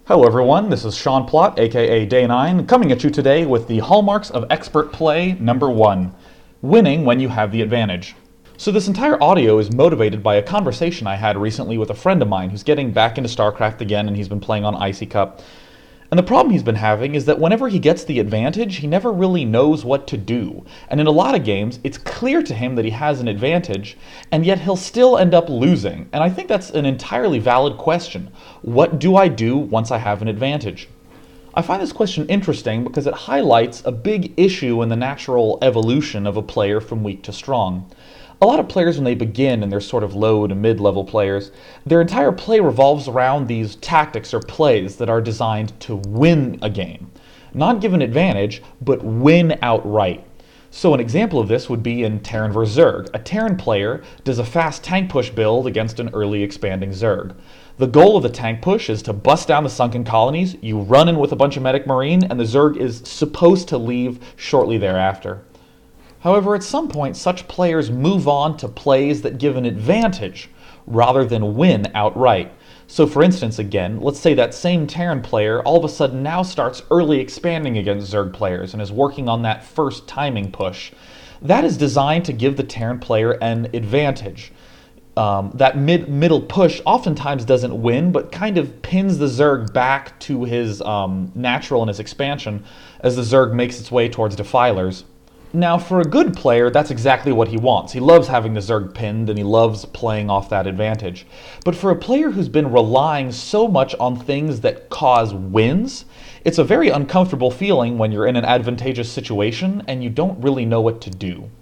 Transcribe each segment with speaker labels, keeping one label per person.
Speaker 1: Hello everyone, this is Sean Plott, aka Day9, coming at you today with the hallmarks of expert play number 1, winning when you have the advantage. So this entire audio is motivated by a conversation I had recently with a friend of mine who's getting back into StarCraft again, and he's been playing on Icy Cup. And the problem he's been having is that whenever he gets the advantage, he never really knows what to do. And in a lot of games, it's clear to him that he has an advantage, and yet he'll still end up losing. And I think that's an entirely valid question. What do I do once I have an advantage? I find this question interesting because it highlights a big issue in the natural evolution of a player from weak to strong. A lot of players, when they begin and they're sort of low to mid-level players, their entire play revolves around these tactics or plays that are designed to win a game. Not give an advantage, but win outright. So an example of this would be in Terran vs. Zerg. A Terran player does a fast tank push build against an early expanding Zerg. The goal of the tank push is to bust down the sunken colonies, you run in with a bunch of medic marine, and the Zerg is supposed to leave shortly thereafter. However, at some point, such players move on to plays that give an advantage rather than win outright. So for instance, again, let's say that same Terran player all of a sudden now starts early expanding against Zerg players and is working on that first timing push. That is designed to give the Terran player an advantage. That middle push oftentimes doesn't win, but kind of pins the Zerg back to his natural and his expansion as the Zerg makes its way towards Defilers. Now, for a good player, that's exactly what he wants. He loves having the Zerg pinned, and he loves playing off that advantage. But for a player who's been relying so much on things that cause wins, it's a very uncomfortable feeling when you're in an advantageous situation and you don't really know what to do.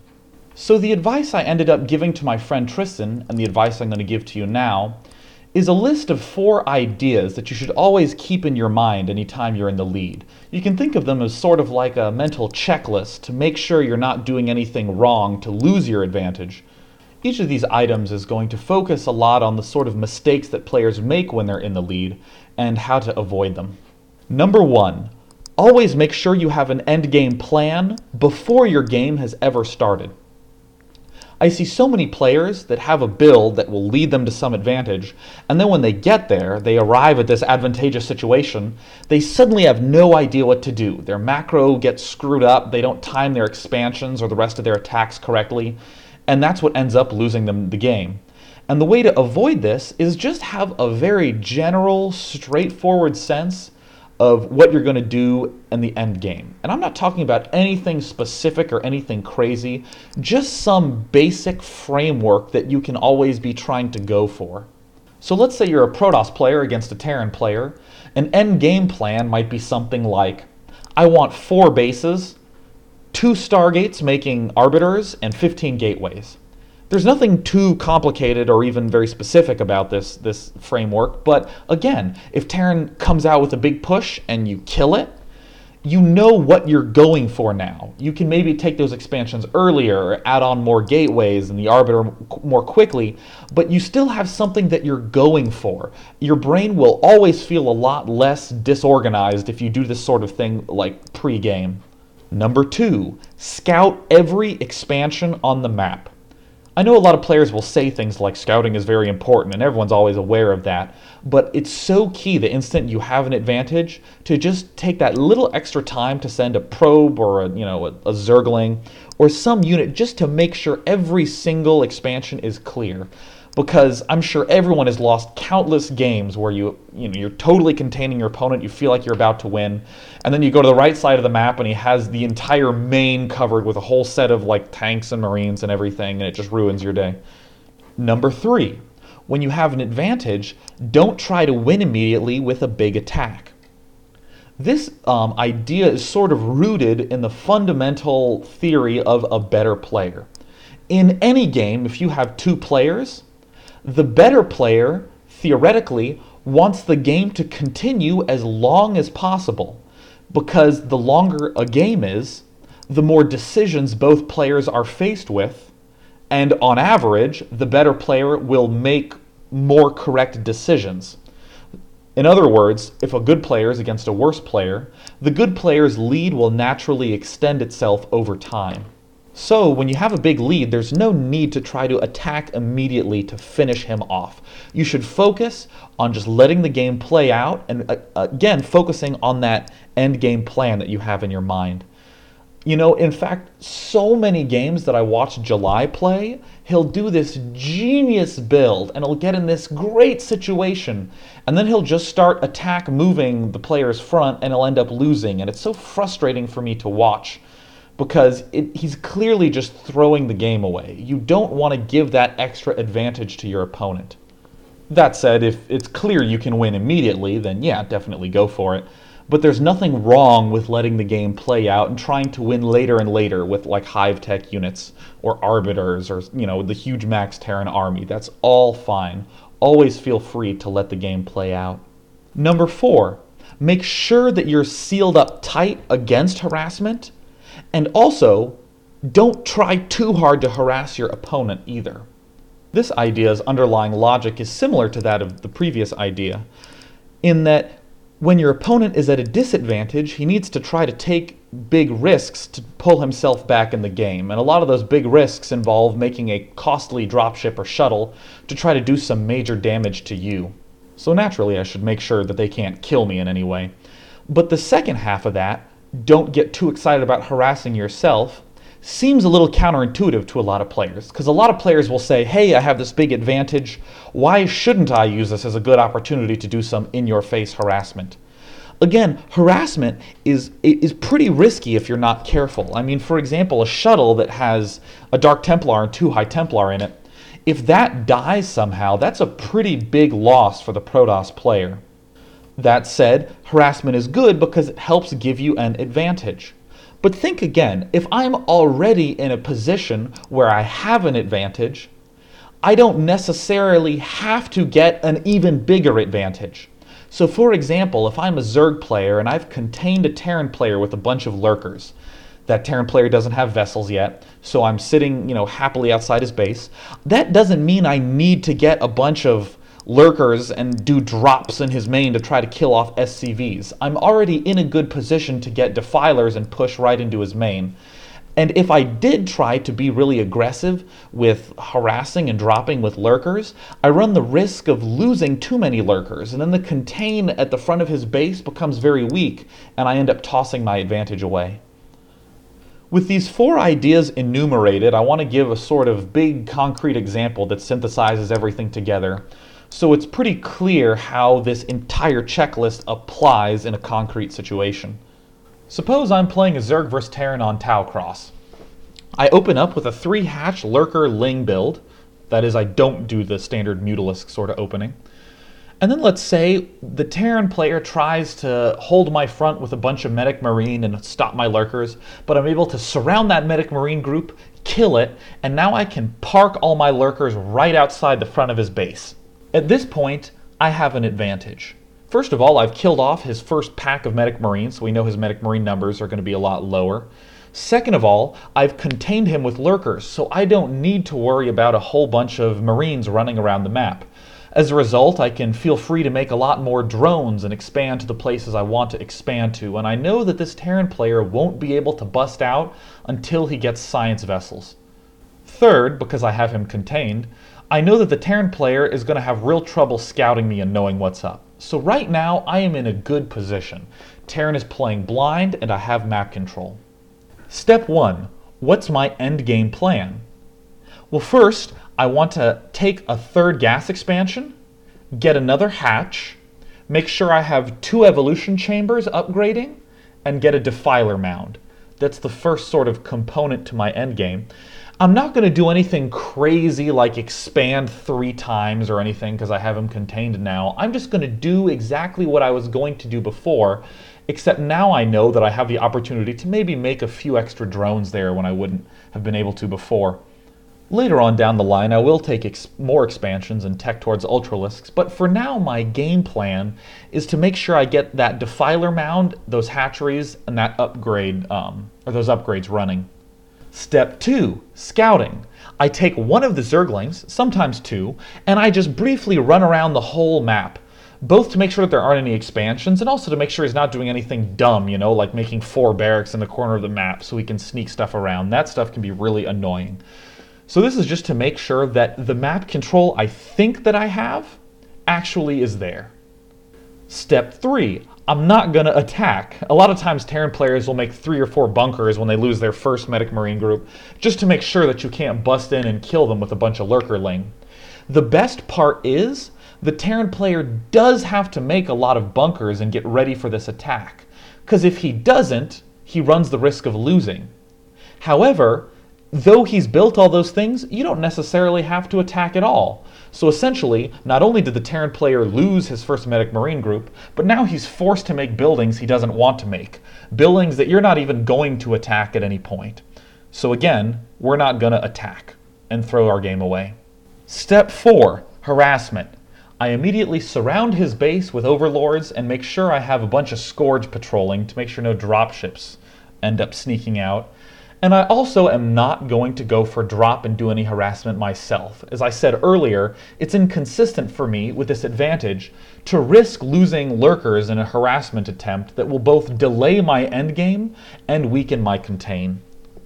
Speaker 1: So the advice I ended up giving to my friend Tristan, and the advice I'm going to give to you now, is a list of 4 ideas that you should always keep in your mind anytime you're in the lead. You can think of them as sort of like a mental checklist to make sure you're not doing anything wrong to lose your advantage. Each of these items is going to focus a lot on the sort of mistakes that players make when they're in the lead and how to avoid them. Number 1, always make sure you have an endgame plan before your game has ever started. I see so many players that have a build that will lead them to some advantage, and then when they get there, they arrive at this advantageous situation, they suddenly have no idea what to do. Their macro gets screwed up, they don't time their expansions or the rest of their attacks correctly, and that's what ends up losing them the game. And the way to avoid this is just have a very general, straightforward sense of what you're going to do in the end game. And I'm not talking about anything specific or anything crazy, just some basic framework that you can always be trying to go for. So let's say you're a Protoss player against a Terran player. An end game plan might be something like, I want 4 bases, 2 Stargates making Arbiters, and 15 gateways. There's nothing too complicated or even very specific about this framework, but again, if Terran comes out with a big push and you kill it, you know what you're going for now. You can maybe take those expansions earlier, or add on more gateways and the Arbiter more quickly, but you still have something that you're going for. Your brain will always feel a lot less disorganized if you do this sort of thing like pre-game. Number 2, scout every expansion on the map. I know a lot of players will say things like scouting is very important, and everyone's always aware of that, but it's so key the instant you have an advantage to just take that little extra time to send a probe or a Zergling or some unit just to make sure every single expansion is clear. Because I'm sure everyone has lost countless games where you're totally containing your opponent, you feel like you're about to win, and then you go to the right side of the map and he has the entire main covered with a whole set of like tanks and marines and everything, and it just ruins your day. Number 3, when you have an advantage, don't try to win immediately with a big attack. This idea is sort of rooted in the fundamental theory of a better player. In any game, if you have 2 players, the better player, theoretically, wants the game to continue as long as possible, because the longer a game is, the more decisions both players are faced with, and on average, the better player will make more correct decisions. In other words, if a good player is against a worse player, the good player's lead will naturally extend itself over time. So when you have a big lead, there's no need to try to attack immediately to finish him off. You should focus on just letting the game play out and again, focusing on that end game plan that you have in your mind. You know, in fact, so many games that I watch July play, he'll do this genius build and he'll get in this great situation and then he'll just start attack moving the player's front and he'll end up losing. And it's so frustrating for me to watch because he's clearly just throwing the game away. You don't want to give that extra advantage to your opponent. That said, if it's clear you can win immediately, then yeah, definitely go for it. But there's nothing wrong with letting the game play out and trying to win later and later with like Hive Tech units or Arbiters or, you know, the huge Max Terran army. That's all fine. Always feel free to let the game play out. Number 4, make sure that you're sealed up tight against harassment, and also don't try too hard to harass your opponent either. This idea's underlying logic is similar to that of the previous idea, in that when your opponent is at a disadvantage, he needs to try to take big risks to pull himself back in the game. And a lot of those big risks involve making a costly dropship or shuttle to try to do some major damage to you. So naturally, I should make sure that they can't kill me in any way. But the second half of that, don't get too excited about harassing yourself, seems a little counterintuitive to a lot of players, because a lot of players will say, hey, I have this big advantage, why shouldn't I use this as a good opportunity to do some in-your-face harassment? Again, harassment is pretty risky if you're not careful. I mean, for example, a shuttle that has a Dark Templar and 2 High Templar in it, if that dies somehow, that's a pretty big loss for the Protoss player. That said, harassment is good because it helps give you an advantage. But think again, if I'm already in a position where I have an advantage, I don't necessarily have to get an even bigger advantage. So for example, if I'm a Zerg player and I've contained a Terran player with a bunch of lurkers, that Terran player doesn't have vessels yet, so I'm sitting, happily outside his base, that doesn't mean I need to get a bunch of lurkers and do drops in his main to try to kill off SCVs. I'm already in a good position to get defilers and push right into his main. And if I did try to be really aggressive with harassing and dropping with lurkers, I run the risk of losing too many lurkers, and then the contain at the front of his base becomes very weak, and I end up tossing my advantage away. With these 4 ideas enumerated, I want to give a sort of big concrete example that synthesizes everything together, so it's pretty clear how this entire checklist applies in a concrete situation. Suppose I'm playing a Zerg vs Terran on Tau Cross. I open up with a 3-hatch Lurker Ling build. That is, I don't do the standard Mutalisk sort of opening. And then let's say the Terran player tries to hold my front with a bunch of Medic Marine and stop my Lurkers, but I'm able to surround that Medic Marine group, kill it, and now I can park all my Lurkers right outside the front of his base. At this point, I have an advantage. First of all, I've killed off his first pack of Medic Marines, so we know his Medic Marine numbers are going to be a lot lower. Second of all, I've contained him with lurkers, so I don't need to worry about a whole bunch of Marines running around the map. As a result, I can feel free to make a lot more drones and expand to the places I want to expand to, and I know that this Terran player won't be able to bust out until he gets science vessels. Third, because I have him contained, I know that the Terran player is going to have real trouble scouting me and knowing what's up. So right now, I am in a good position. Terran is playing blind, and I have map control. Step 1. What's my endgame plan? Well, first, I want to take a 3rd gas expansion, get another hatch, make sure I have 2 evolution chambers upgrading, and get a defiler mound. That's the first sort of component to my endgame. I'm not going to do anything crazy like expand 3 times or anything because I have him contained now. I'm just going to do exactly what I was going to do before, except now I know that I have the opportunity to maybe make a few extra drones there when I wouldn't have been able to before. Later on down the line, I will take more expansions and tech towards Ultralisks, but for now my game plan is to make sure I get that defiler mound, those hatcheries, and that upgrade, or those upgrades running. Step 2, scouting. I take one of the Zerglings, sometimes 2, and I just briefly run around the whole map. both to make sure that there aren't any expansions and also to make sure he's not doing anything dumb, like making 4 barracks in the corner of the map so he can sneak stuff around. That stuff can be really annoying. So this is just to make sure that the map control I think that I have actually is there. Step 3, I'm not going to attack. A lot of times Terran players will make 3 or 4 bunkers when they lose their first Medic Marine group, just to make sure that you can't bust in and kill them with a bunch of Lurkerling. The best part is, the Terran player does have to make a lot of bunkers and get ready for this attack, because if he doesn't, he runs the risk of losing. However, though he's built all those things, you don't necessarily have to attack at all. So essentially, not only did the Terran player lose his first Medic Marine group, but now he's forced to make buildings he doesn't want to make. Buildings that you're not even going to attack at any point. So again, we're not going to attack and throw our game away. Step 4, harassment. I immediately surround his base with overlords and make sure I have a bunch of Scourge patrolling to make sure no dropships end up sneaking out. And I also am not going to go for drop and do any harassment myself. As I said earlier, it's inconsistent for me with this advantage to risk losing lurkers in a harassment attempt that will both delay my endgame and weaken my contain.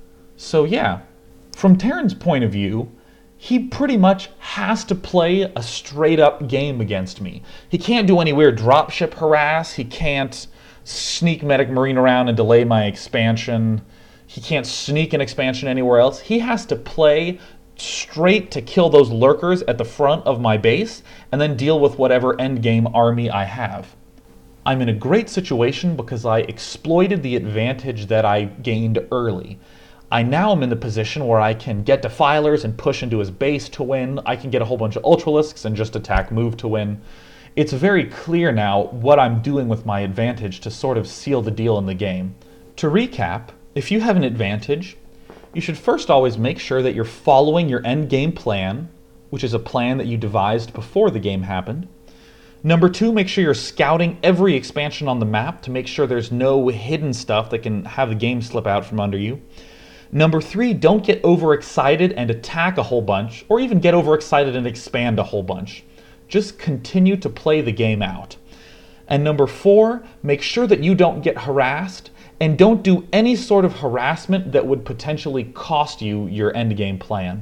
Speaker 1: So yeah, from Terran's point of view, he pretty much has to play a straight up game against me. He can't do any weird dropship harass, he can't sneak Medic Marine around and delay my expansion. He can't sneak an expansion anywhere else. He has to play straight to kill those lurkers at the front of my base and then deal with whatever endgame army I have. I'm in a great situation because I exploited the advantage that I gained early. I now am in the position where I can get defilers and push into his base to win. I can get a whole bunch of Ultralisks and just attack move to win. It's very clear now what I'm doing with my advantage to sort of seal the deal in the game. To recap, if you have an advantage, you should first always make sure that you're following your end game plan, which is a plan that you devised before the game happened. Number 2, make sure you're scouting every expansion on the map to make sure there's no hidden stuff that can have the game slip out from under you. Number 3, don't get overexcited and attack a whole bunch, or even get overexcited and expand a whole bunch. Just continue to play the game out. And number 4, make sure that you don't get harassed and don't do any sort of harassment that would potentially cost you your endgame plan.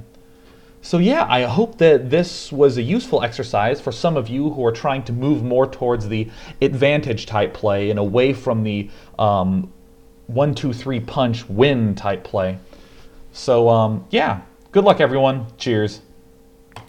Speaker 1: So yeah, I hope that this was a useful exercise for some of you who are trying to move more towards the advantage type play and away from the 1, 2, 3 punch win type play. So yeah, good luck everyone. Cheers.